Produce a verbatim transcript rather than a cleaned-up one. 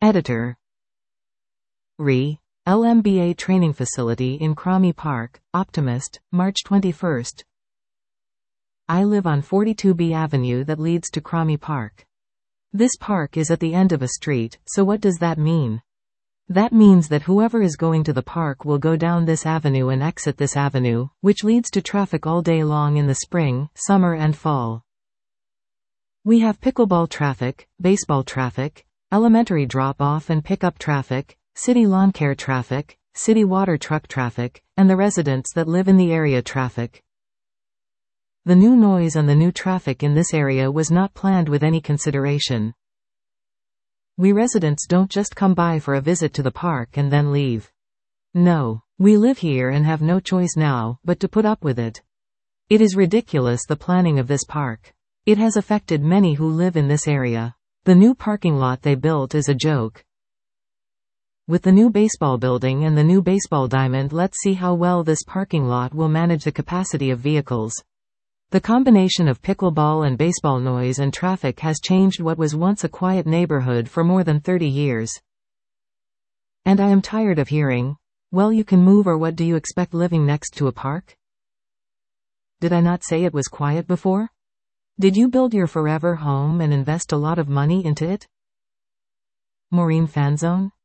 Editor. R E. L M B A Training Facility in Cromie Park, Optimist, March twenty-first. I live on forty-two B Avenue that leads to Cromie Park. This park is at the end of a street, so what does that mean? That means that whoever is going to the park will go down this avenue and exit this avenue, which leads to traffic all day long in the spring, summer and fall. We have pickleball traffic, baseball traffic, elementary drop-off and pick-up traffic, city lawn care traffic, city water truck traffic, and the residents that live in the area traffic. The new noise and the new traffic in this area was not planned with any consideration. We residents don't just come by for a visit to the park and then leave. No, we live here and have no choice now but to put up with it. It is ridiculous, the planning of this park. It has affected many who live in this area. The new parking lot they built is a joke. With the new baseball building and the new baseball diamond, let's see how well this parking lot will manage the capacity of vehicles. The combination of pickleball and baseball noise and traffic has changed what was once a quiet neighborhood for more than thirty years. And I am tired of hearing, well, you can move, or what do you expect living next to a park? Did I not say it was quiet before? Did you build your forever home and invest a lot of money into it? Maureen Fanzone?